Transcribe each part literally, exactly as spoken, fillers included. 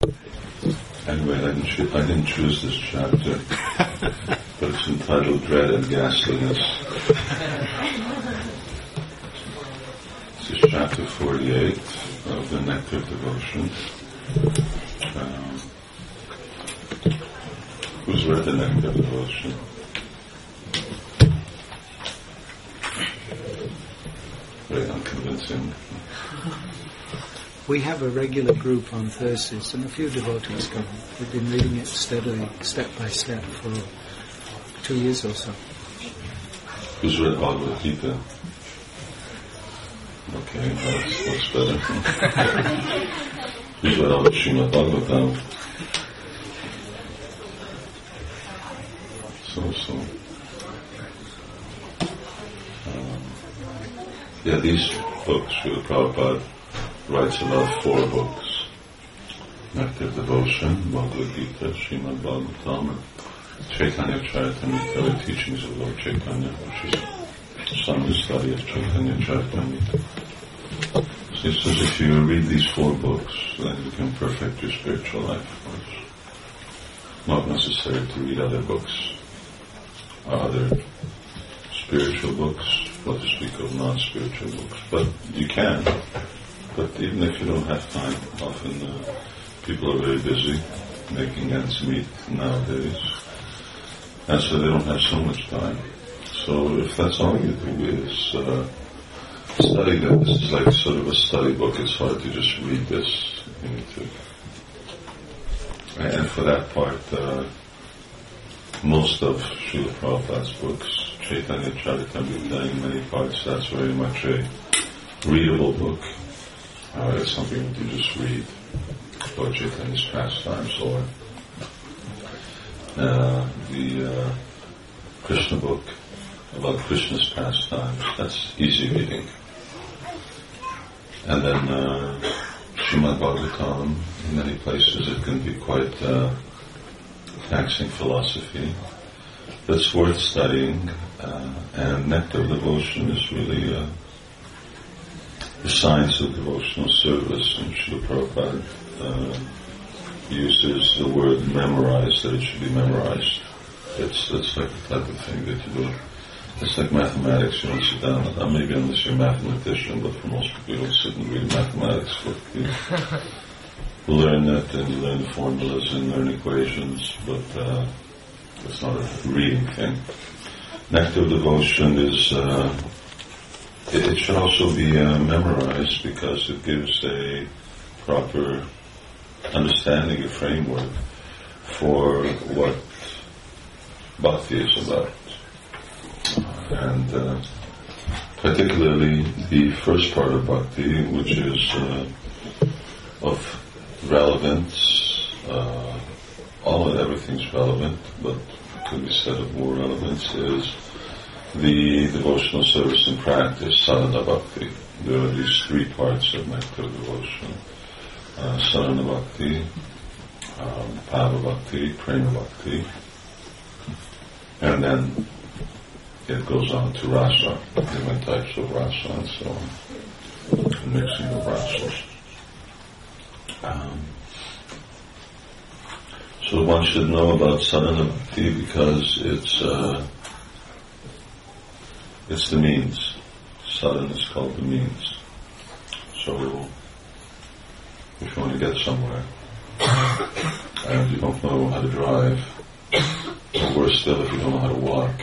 Anyway, I didn't, cho- I didn't choose this chapter, but it's entitled Dread and Ghastliness. This is chapter forty-eight of the Nectar of Devotion. Um, who's read the Nectar of Devotion? Very unconvincing. We have a regular group on Thursdays, and a few devotees come. We've been reading it steadily, step by step, for two years or so. Who's read Bhagavad Gita? Okay, that's, that's better. Who's read all of Srimad Bhagavatam? So, so. Um, yeah, these books, Srila Prabhupada writes about four books: Nectar of Devotion, Bhagavad Gita, Srimad Bhagavatam, and Chaitanya Charitamrita, the teachings of Lord Chaitanya, which is a summary study of Chaitanya Charitamrita. So he says if you read these four books, then you can perfect your spiritual life, of course. Not necessary to read other books, or other spiritual books, what to speak of non-spiritual books, but you can. But even if you don't have time, often uh, people are very busy making ends meet nowadays, and so they don't have so much time. So if that's all you do is uh, study them, this is like sort of a study book. It's hard to just read this. You need to, and for that part, uh, most of Srila Prabhupada's books, Chaitanya Charitamrita, in many parts, that's very much a readable book. Uh, it's something that you just read about Chaitanya's pastimes, or uh, the uh, Krishna book about Krishna's pastimes. That's easy reading. And then uh, Srimad Bhagavatam, in many places it can be quite uh, taxing philosophy, but it's worth studying. Uh, and Nectar of Devotion is really uh, the science of devotional service, and Srila Prabhupada uh, uses the word memorize, that it should be memorized. It's it's like the type of thing that you do. It's like mathematics. You don't sit down, uh, maybe unless you're a mathematician, but for most people you don't sit and read a mathematics book. You learn it and you learn the formulas and learn equations, but uh, it's not a reading thing. Nectar of Devotion is uh, It, it should also be uh, memorized, because it gives a proper understanding, a framework for what bhakti is about. And uh, particularly the first part of bhakti, which is uh, of relevance. Uh, all and everything's relevant, but could be said of more relevance, is the devotional service and practice, sadhana bhakti. There are these three parts of Nectar of Devotion: uh, sadhana bhakti, um, bhava bhakti, prema bhakti, and then it goes on to rasa, different types of rasa and so on, the mixing of rasas. Um, so one should know about sadhana bhakti because it's uh, It's the means. Sadhana is called the means. So, if you want to get somewhere, and you don't know how to drive, or worse still, if you don't know how to walk,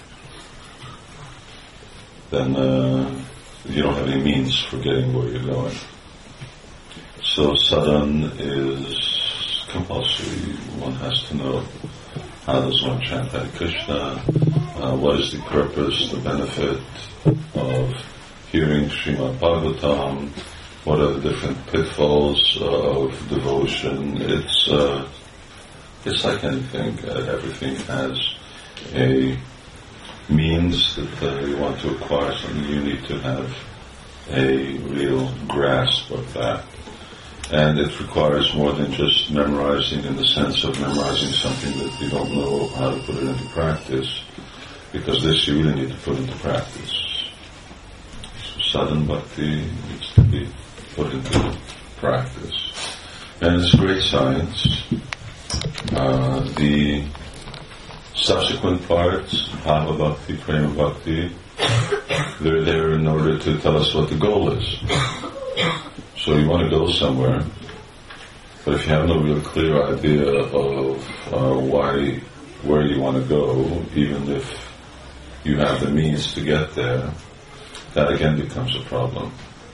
then uh, you don't have any means for getting where you're going. So, sadhana is compulsory. One has to know how does one chant Hare Krishna. Uh, what is the purpose, the benefit of hearing Srimad Bhagavatam? What are the different pitfalls uh, of devotion? It's uh, it's like anything. Uh, everything has a means that uh, you want to acquire something. You need to have a real grasp of that. And it requires more than just memorizing, in the sense of memorizing something that you don't know how to put it into practice, because this you really need to put into practice. So sadhana bhakti needs to be put into practice. And it's great science. Uh, the subsequent parts, Bhava Bhakti, Prema Bhakti, they're there in order to tell us what the goal is. So you want to go somewhere, but if you have no real clear idea of uh, why, where you want to go, even if you have the means to get there, that again becomes a problem.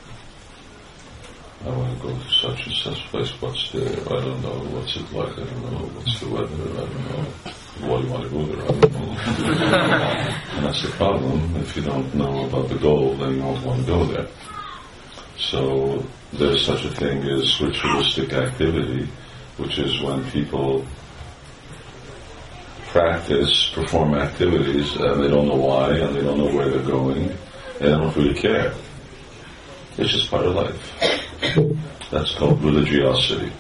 I want to go to such and such place, what's there? I don't know, what's it like? I don't know, what's the weather? I don't know. Why do you want to go there? I don't know. And that's the problem. If you don't know about the goal, then you won't want to go there. So there's such a thing as ritualistic activity, which is when people practice, perform activities, and they don't know why, and they don't know where they're going, and they don't really care. It's just part of life. That's called religiosity.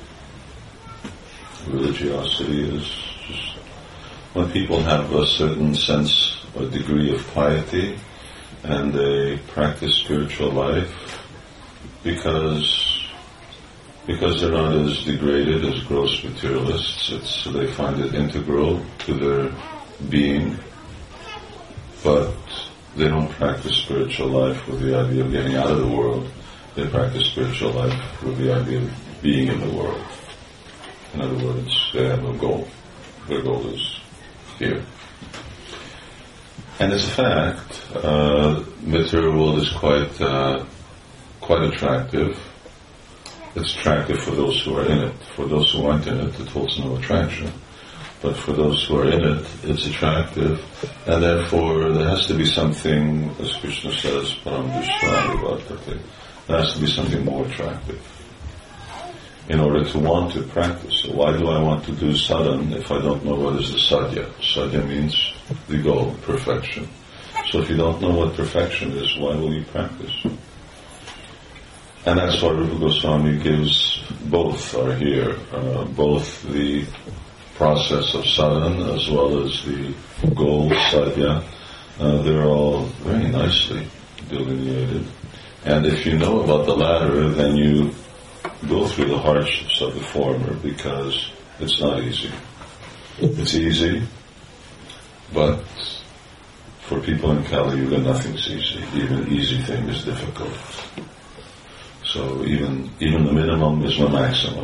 Religiosity is just when people have a certain sense or degree of piety and they practice spiritual life because because they're not as degraded as gross materialists. It's, they find it integral to their being, but they don't practice spiritual life with the idea of getting out of the world. They practice spiritual life with the idea of being in the world. In other words, they have a goal. Their goal is here. And as a fact, uh, material world is quite uh, quite attractive. It's attractive for those who are in it. For those who aren't in it, it holds no attraction. But for those who are in it, it's attractive, and therefore there has to be something, as Krishna says, Param Vishwani Vartate. There has to be something more attractive in order to want to practice. So why do I want to do sadhana if I don't know what is the sadhya? Sadhya means the goal, perfection. So if you don't know what perfection is, why will you practice? And that's why Rupa Goswami gives both are here, uh, both the process of sadhana as well as the goal, sadhya. Uh, they're all very nicely delineated. And if you know about the latter, then you go through the hardships of the former, because it's not easy. It's easy, but for people in Kali Yuga, nothing's easy. Even easy thing is difficult. So even even the minimum is the maximum.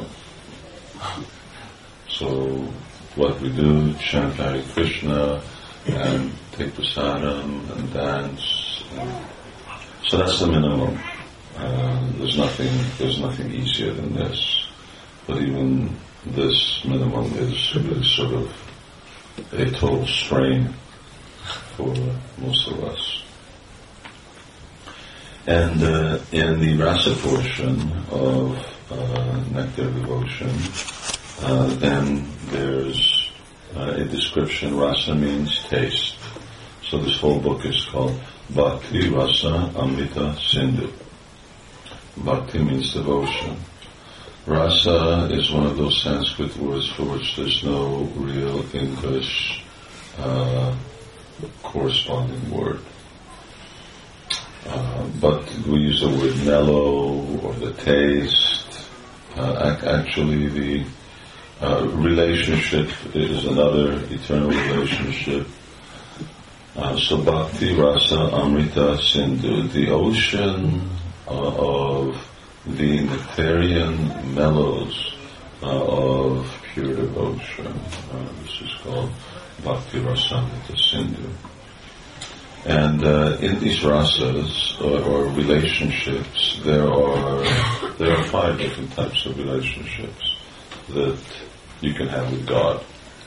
So what we do, chant Hare Krishna, and take prasadam, and dance. And so that's the minimum. Uh, there's nothing. There's nothing easier than this. But even this minimum is really sort of a total strain for most of us. And uh, in the rasa portion of uh, Nectar Devotion, uh, then there's uh, a description. Rasa means taste. So this whole book is called Bhakti Rasa Amrita Sindhu. Bhakti means devotion. Rasa is one of those Sanskrit words for which there's no real English uh, corresponding word. Uh, but we use the word mellow or the taste. Uh, ac- actually, the uh, relationship is another eternal relationship. Uh, so Bhakti Rasa Amrita Sindhu, the ocean uh, of the nectarian mellows uh, of pure devotion. Uh, this is called Bhakti Rasa Amrita Sindhu. And uh, in these rasas or, or relationships, there are there are five different types of relationships that you can have with God.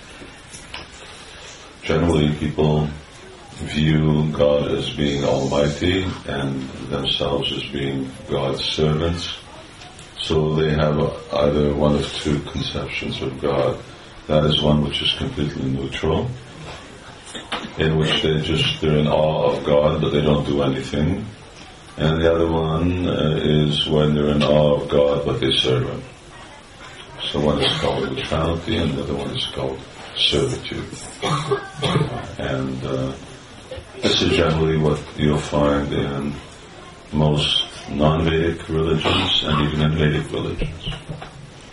Generally, people view God as being almighty and themselves as being God's servants. So they have either one of two conceptions of God. That is one which is completely neutral, in which they just, they're in awe of God, but they don't do anything. And the other one uh, is when they're in awe of God, but they serve Him. So one is called neutrality, and the other one is called servitude. And uh, this is generally what you'll find in most non-Vedic religions and even in Vedic religions.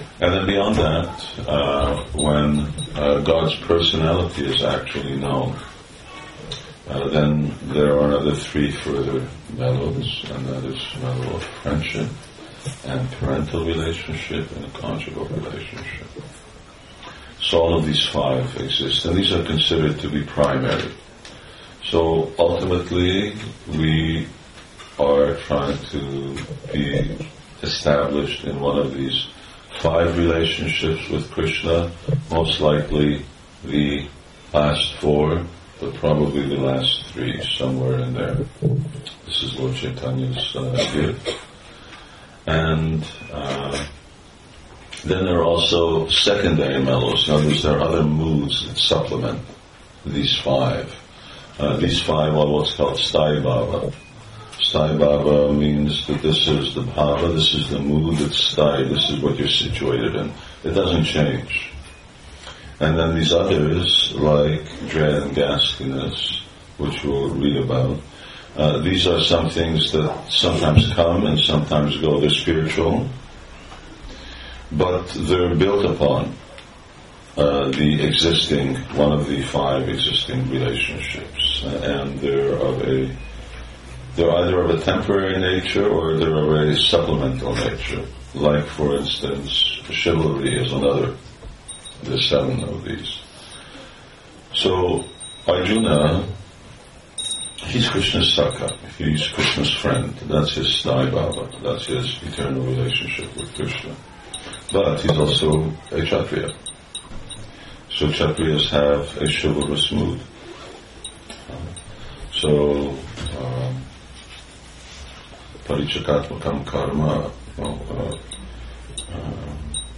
And then beyond that, uh, when uh, God's personality is actually known, uh, then there are another three further mellows, and that is mellow of friendship, and parental relationship, and a conjugal relationship. So all of these five exist, and these are considered to be primary. So ultimately, we are trying to be established in one of these five relationships with Krishna, most likely the last four, but probably the last three, somewhere in there. This is Lord Chaitanya's uh, gift. And uh, then there are also secondary mellows. In other words, there are other moods that supplement these five. Uh, these five are what's called Sthai Bhava. Sthai Bhava means that this is the bhava, this is the mood, it's sthai, this is what you're situated in. It doesn't change. And then these others, like dread and ghastliness, which we'll read about, uh, these are some things that sometimes come and sometimes go. They're spiritual, but they're built upon uh, the existing, one of the five existing relationships. And they're of a They're either of a temporary nature or they're of a supplemental nature. Like, for instance, chivalry is another. There's seven of these. So, Arjuna, he's Krishna's Sakha. He's Krishna's friend. That's his Sthai Bhava. That's his eternal relationship with Krishna. But he's also a Kshatriya. So Kshatriyas have a chivalrous mood. So, um, Parichakatmakam karma. Well, uh, uh,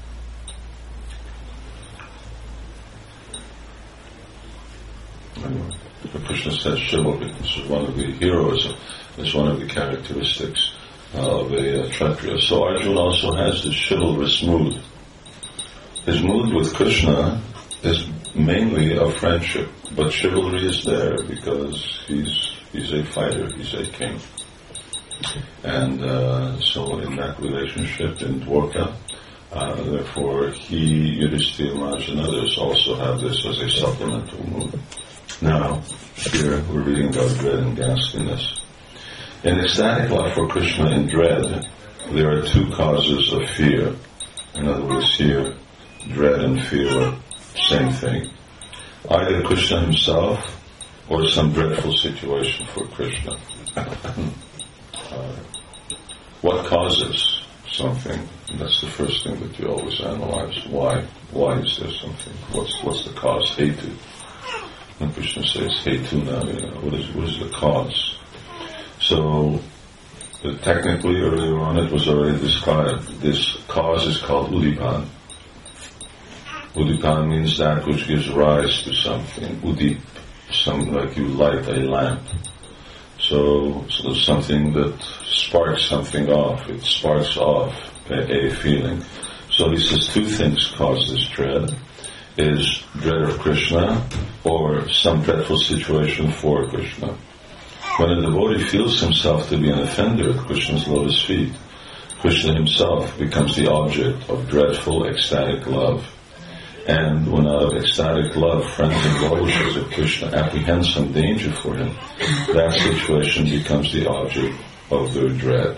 anyway, Krishna says chivalry. This is one of the heroism. It's one of the characteristics uh, of a uh, Kshatriya. So Arjuna also has this chivalrous mood. His mood with Krishna is mainly of friendship, but chivalry is there because he's he's a fighter. He's a king. And uh, so in that relationship in Dwarka, uh, therefore he, Yudhishthira Maharaj and others also have this as a supplemental mood. Now, here we're reading about dread and ghastliness. In ecstatic love for Krishna and dread, there are two causes of fear. In other words, here, dread and fear are the same thing. Either Krishna himself or some dreadful situation for Krishna. Uh, what causes something? And that's the first thing that you always analyze. Why? Why is there something? What's what's the cause? Hetu. And Krishna says Hetu now. You know, what is what is the cause? So uh, technically, earlier on, it was already described. This cause is called Udipan. Udipan means that which gives rise to something. Udip, some like you light a lamp. So, so something that sparks something off. It sparks off a, a feeling. So he says two things cause this dread. Is dread of Krishna or some dreadful situation for Krishna. When a devotee feels himself to be an offender at Krishna's lotus feet, Krishna himself becomes the object of dreadful ecstatic love. And when out of ecstatic love, friends and well-wishers of Krishna apprehend some danger for him, that situation becomes the object of their dread.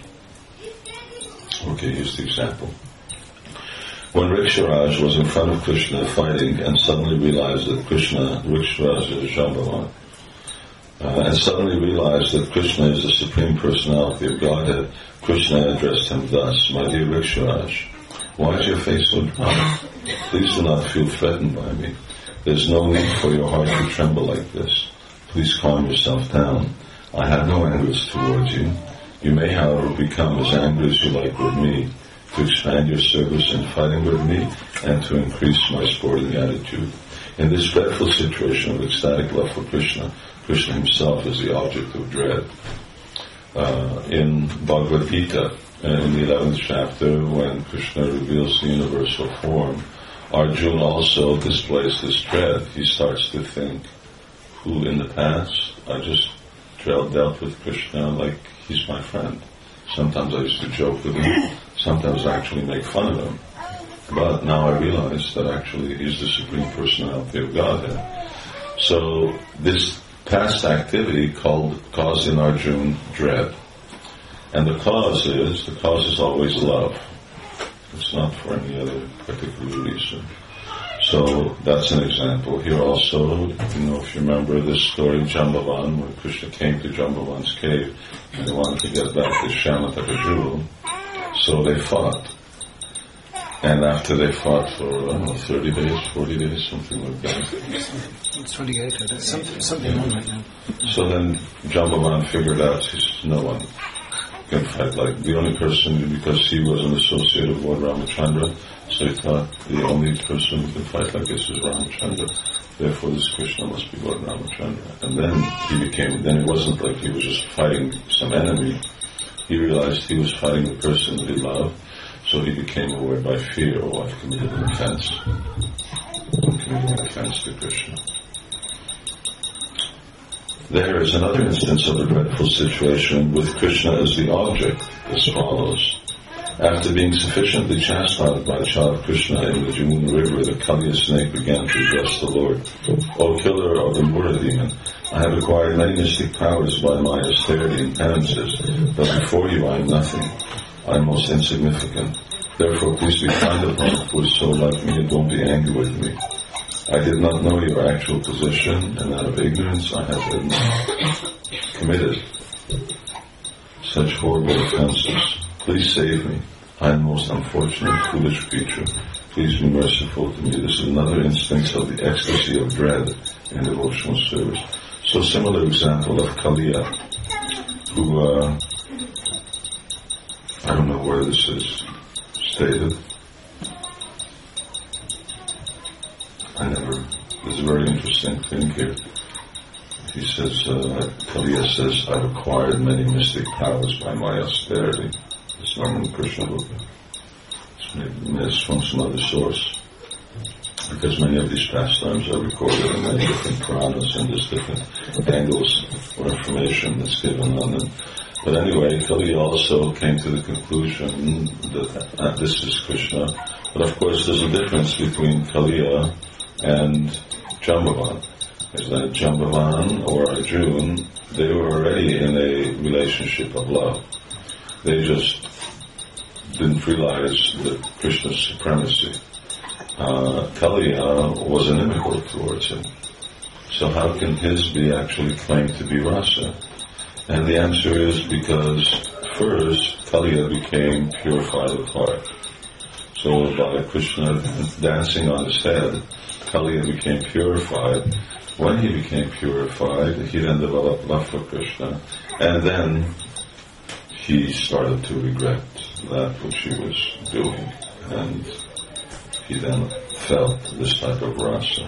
Okay, here's the example. When Riksharaj was in front of Krishna fighting and suddenly realized that Krishna, Riksharaj is Shambhavan, uh, and suddenly realized that Krishna is the Supreme Personality of Godhead, Krishna addressed him thus, "My dear Riksharaj, why is your face so dry? Please do not feel threatened by me. There's no need for your heart to tremble like this. Please calm yourself down. I have no angers towards you. You may, however, become as angry as you like with me, to expand your service in fighting with me, and to increase my sporting attitude. In this dreadful situation of ecstatic love for Krishna, Krishna himself is the object of dread." Uh, in Bhagavad Gita, in the eleventh chapter, when Krishna reveals the universal form, Arjuna also displays this dread. He starts to think, who in the past I just dealt with Krishna like he's my friend. Sometimes I used to joke with him, sometimes I actually make fun of him. But now I realize that actually he's the Supreme Personality of Godhead. So this past activity called, caused in Arjuna dread. And the cause is, the cause is always love. It's not for any other particular reason. So that's an example. Here also, you know, if you remember this story of Jambavan, when Krishna came to Jambavan's cave and they wanted to get back the Shyamataka jewel, so they fought. And after they fought for, I don't know, thirty days, forty days, something like that. twenty-eight, that's something, something on right now. So then Jambavan figured out, he said, no one can fight like, the only person, because he was an associate of Lord Ramachandra, so he thought the only person who can fight like this is Ramachandra. Therefore this Krishna must be Lord Ramachandra. And then he became, then it wasn't like he was just fighting some enemy. He realized he was fighting the person that he loved. So he became aware by fear, oh, I've committed an offense. I'm committing an offense to Krishna. There is another instance of a dreadful situation with Krishna as the object, as follows. After being sufficiently chastised by a child of Krishna in the Jamuna river, the Kaliya snake began to address the Lord. O killer of the Mura demon, I have acquired many mystic powers by my austerity and penances, but before you I am nothing. I am most insignificant. Therefore, please be kind upon me who is so like me and don't be angry with me. I did not know your actual position, and out of ignorance I have been committed such horrible offenses. Please save me. I am most unfortunate, foolish creature. Please be merciful to me. This is another instance of the ecstasy of dread in devotional service. So, similar example of Kaliya, who uh, I don't know where this is stated. I never, there's a very interesting thing here. He says, uh, Kaliya says, I've acquired many mystic powers by my austerity. It's not in the Krishna book. It's from some other source. Because many of these pastimes are recorded in many different Puranas and there's different angles or information that's given on them. But anyway, Kaliya also came to the conclusion that uh, this is Krishna. But of course there's a difference between Kaliya and Jambavan. Is that Jambavan or Arjuna, they were already in a relationship of love. They just didn't realize that Krishna's supremacy. Uh, Kaliya was inimical towards him. So how can his be actually claimed to be rasa? And the answer is because first Kaliya became purified of heart. So by Krishna dancing on his head, Kaliya became purified. When he became purified, he then developed love for Krishna. And then he started to regret that which he was doing. And he then felt this type of rasa.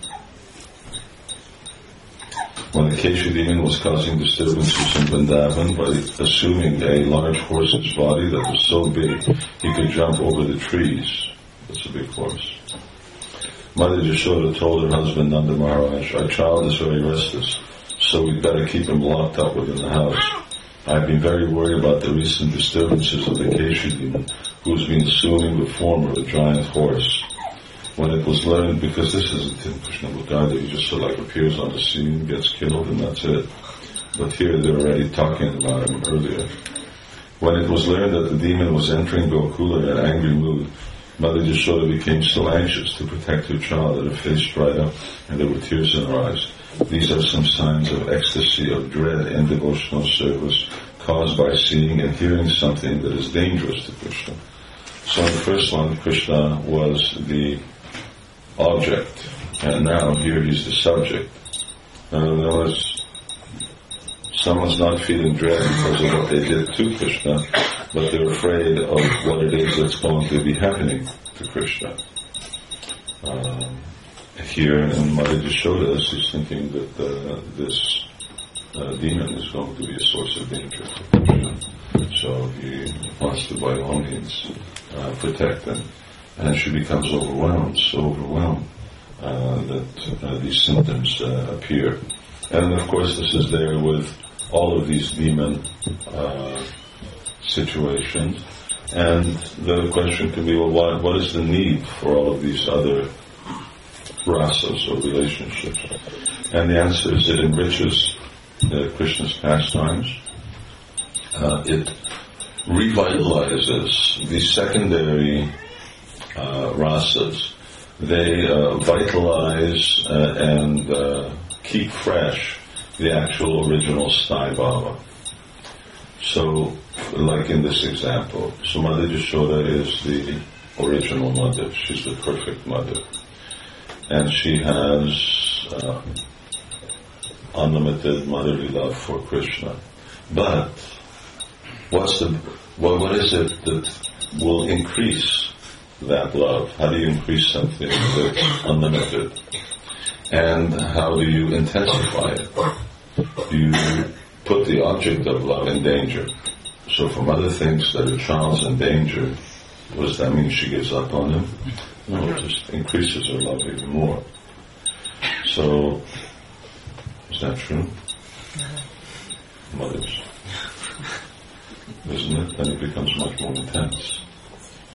When the Keshu demon was causing disturbances in Vrindavan by assuming a large horse's body that was so big he could jump over the trees. That's a big horse. Mother Yashoda told her husband Nanda Maharaj, our child is very restless, so we'd better keep him locked up within the house. I've been very worried about the recent disturbances of the Keshu demon, who's been assuming the form of a giant horse. When it was learned, because this isn't in Krishna Bhagavad, he just sort of like appears on the scene, gets killed, and that's it. But here they're already talking about him earlier. When it was learned that the demon was entering Gokula in an angry mood, Mother Yashoda became so anxious to protect her child that her face dried up and there were tears in her eyes. These are some signs of ecstasy, of dread in devotional service caused by seeing and hearing something that is dangerous to Krishna. So in the first one, Krishna was the object, and now here he's the subject. And notice, someone's not feeling dread because of what they did to Krishna, but they're afraid of what it is that's going to be happening to Krishna. Um, here in Mother Yashoda, she's thinking that uh, this uh, demon is going to be a source of danger for Krishna. So he wants to, by all means, uh, protect them. And she becomes overwhelmed, so overwhelmed uh, that uh, these symptoms uh, appear. And of course this is there with all of these demon uh, situations. And the question could be, well, what, what is the need for all of these other rasas or relationships? And the answer is it enriches uh, Krishna's pastimes. Uh, it revitalizes the secondary uh, rasas. They uh, vitalize uh, and uh, keep fresh the actual original Sthai Bhava. So, like in this example, so Mother Yashoda is the original mother. She's the perfect mother. And she has uh, unlimited motherly love for Krishna. But what's the well, what is it that will increase that love? How do you increase something that's unlimited? And how do you intensify it? Do you put the object of love in danger? So from other things that a child's in danger, what does that mean? She gives up on him? No, it just increases her love even more. So, is that true? Mothers. Isn't it? Then it becomes much more intense.